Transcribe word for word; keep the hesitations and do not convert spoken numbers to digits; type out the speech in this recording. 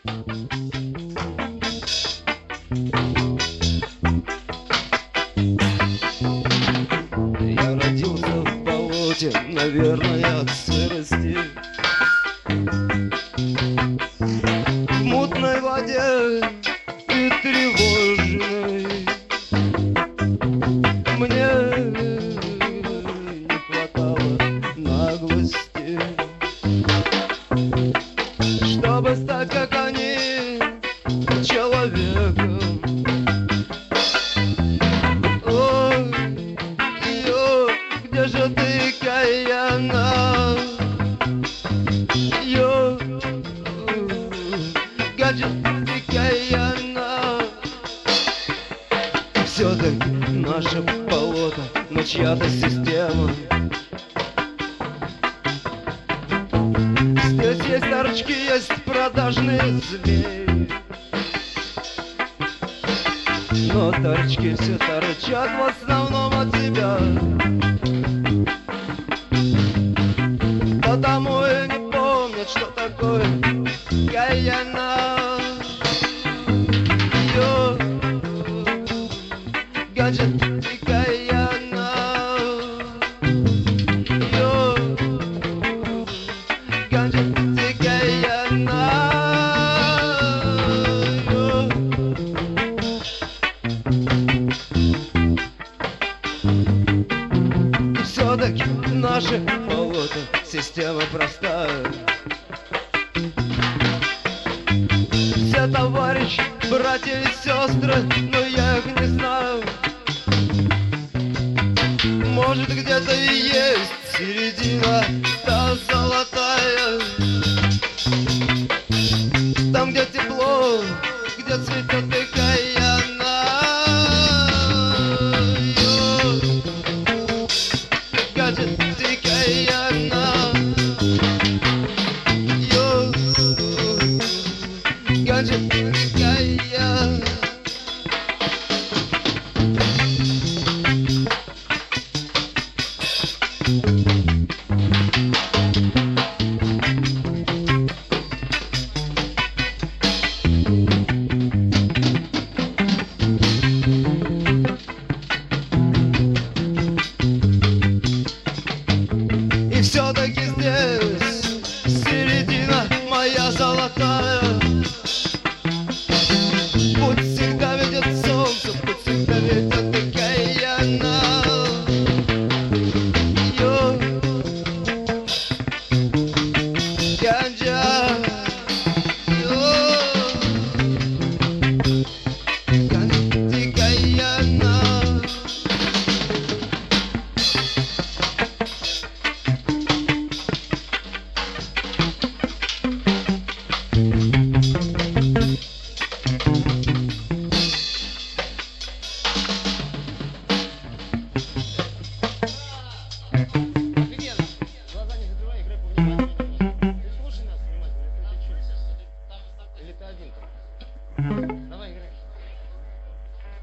Я родился в болоте, наверное, от сырости. В мутной воде и тревожной. Мне не хватало наглости, чтобы стать, как они, человеком. Ой, ё, где же ты, Каяна? Ё, гаджет ты, Каяна. Все-таки наше болото, но чья-то система. Здесь есть торчки, есть продажные змеи, но торчки все торчат в основном от тебя. Потому и не помнят, что такое Гаяна. Ё, гаджет и Гаяна. Ё, гаджет и Гаяна. Ё. Все-таки наше болото система простая. Все товарищи, братья и сестры, но я их не знаю. Может, где-то и есть середина.